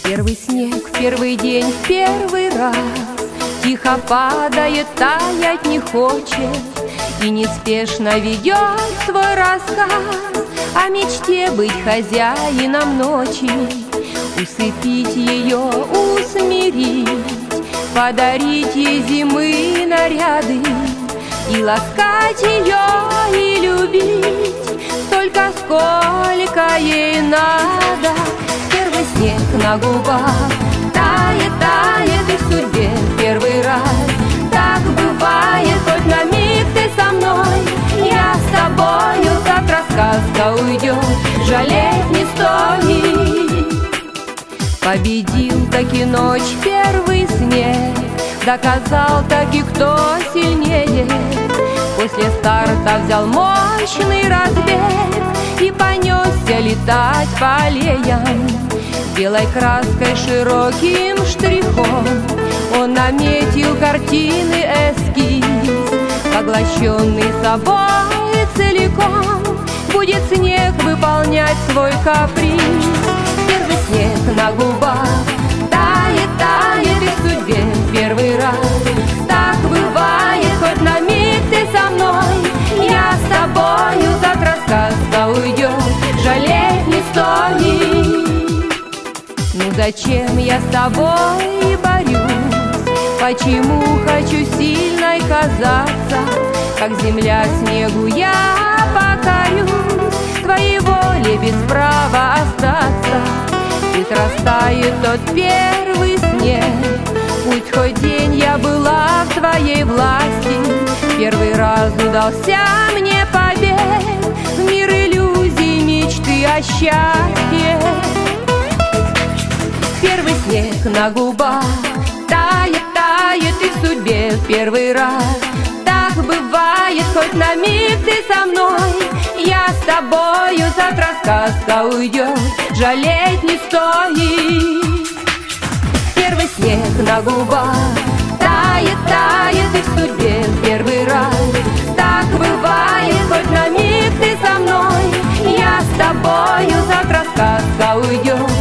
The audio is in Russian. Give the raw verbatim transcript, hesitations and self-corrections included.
Первый снег, первый день, первый раз тихо падает, таять не хочет, и неспешно ведет свой рассказ о мечте быть хозяином ночи, усыпить ее, усмирить, подарить ей зимы наряды и ласкать ее и любить столько, сколько ей надо. Первый снег на губах тает, тает и в судьбе первый раз. Так бывает, хоть на миг ты со мной, я с тобою, завтра сказка уйдет, жалеть не стоит. Победил таки ночь первый снег, доказал таки, кто сильнее. После старта взял мощный разбег и понесся летать по аллеям. Белой краской широким штрихом он наметил картины эскиз, поглощенный собой целиком будет снег выполнять свой каприз. Первый снег на губах тает, тает и в судьбе первый раз. Так бывает, хоть на миг ты со мной, я с тобою, завтра сказка уйдет, жалеть не стоит. Ну зачем я с тобой борюсь? Почему хочу сильной казаться? Как земля снегу я покорюсь, твоей воле без права остаться. Ведь растает тот первый снег, пусть хоть день я была в твоей власти. Первый раз удался мне побег в мир иллюзий, мечты о счастье. Первый снег на губах тает, тает и в судьбе первый раз. Так бывает, хоть на миг ты со мной, я с тобою, завтра сказка уйдет, жалеть не стоит. Первый снег на губах тает, тает и в судьбе первый раз. Так бывает, хоть на миг ты со мной, я с тобою, завтра сказка уйдет,